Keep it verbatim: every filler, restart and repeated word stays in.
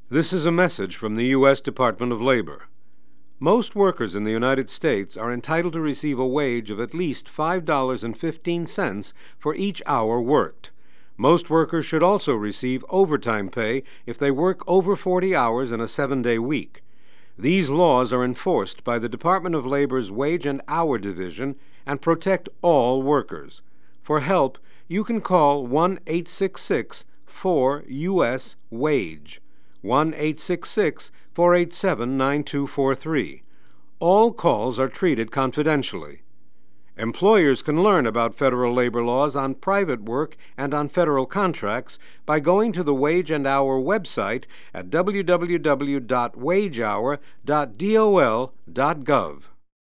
This is a message from the U S Department of Labor. Most workers in the United States are entitled to receive a wage of at least five dollars and fifteen cents for each hour worked. Most workers should also receive overtime pay if they work over forty hours in a seven-day week. These laws are enforced by the Department of Labor's Wage and Hour Division and protect all workers. For help, you can call one eight six six, four U S, WAGE. one eight six six, four eight seven, nine two four three. All calls are treated confidentially. Employers can learn about federal labor laws on private work and on federal contracts by going to the Wage and Hour website at w w w dot wage hour dot d o l dot gov.